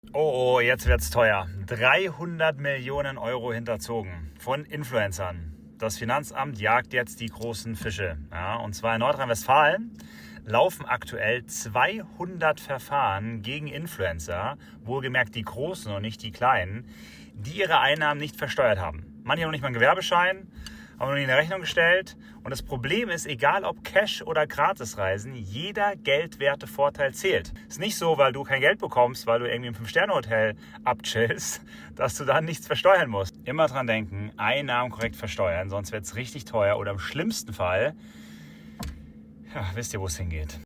Oh, jetzt wird's teuer. 300 Millionen Euro hinterzogen von Influencern. Das Finanzamt jagt jetzt die großen Fische. Ja, und zwar in Nordrhein-Westfalen laufen aktuell 200 Verfahren gegen Influencer, wohlgemerkt die Großen und nicht die Kleinen, die ihre Einnahmen nicht versteuert haben. Manche haben noch nicht mal einen Gewerbeschein, haben noch nie eine Rechnung gestellt. Und das Problem ist, egal ob Cash oder Gratisreisen, jeder geldwerte Vorteil zählt. Ist nicht so, weil du kein Geld bekommst, weil du irgendwie im 5-Sterne-Hotel abchillst, dass du dann nichts versteuern musst. Immer dran denken, Einnahmen korrekt versteuern, sonst wird es richtig teuer oder im schlimmsten Fall, ja, wisst ihr, wo es hingeht.